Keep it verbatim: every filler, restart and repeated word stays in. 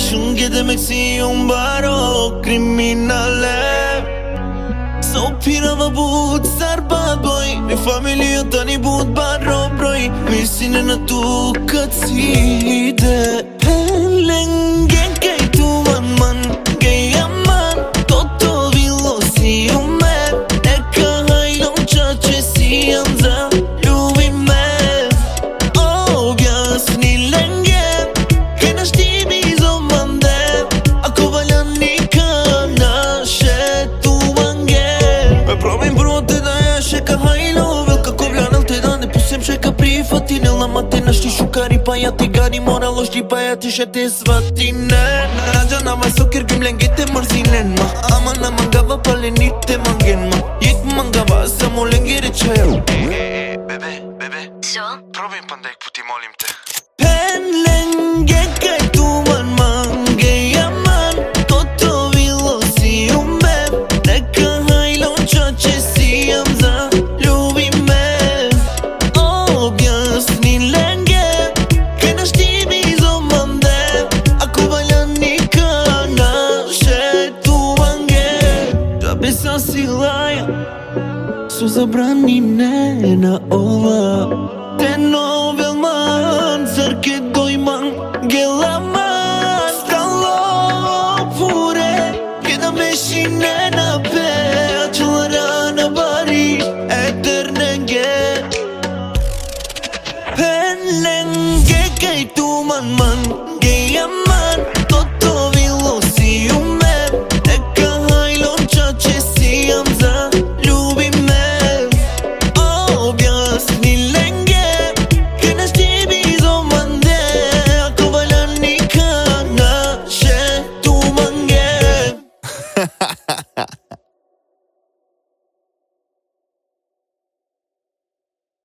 Shunge demek si un baro criminale. So pira va but sar bad boy. Mi familia tani but baro broj. Mi sine na tu kacide. Lenge kej tu man man Gej aman Toto vilo si u me E ka hajlo qače si jam za Ljubi me Objasni lenge Ke na shtimi zo mande Ako valjani ka nashe tu mange Me probim brote da jashe ka hajlo Velka kovljanal te da ne pusem še ka prihvati Ne lama te našti shukari pa ja ti gani Moralo shti pa ja ti shete svatine Raja na ma sokir gim lenge te mërzinen ma Ama na mangava palenit te mangen ma Jek mangava sa mo lenge reqajo Bebe, bebe Co? Probim pandaj puti molim te Pen lenge kaj tu man mange jaman Toto vilo si u me Neka hajlo qače si jam za Ljubi me Objasni lenge Ke na shtimi zo mande Ako valjani ka nashe tu mange Qabe sa si laja Su zabranine na ova Te novel man Zar ke doj man Gela man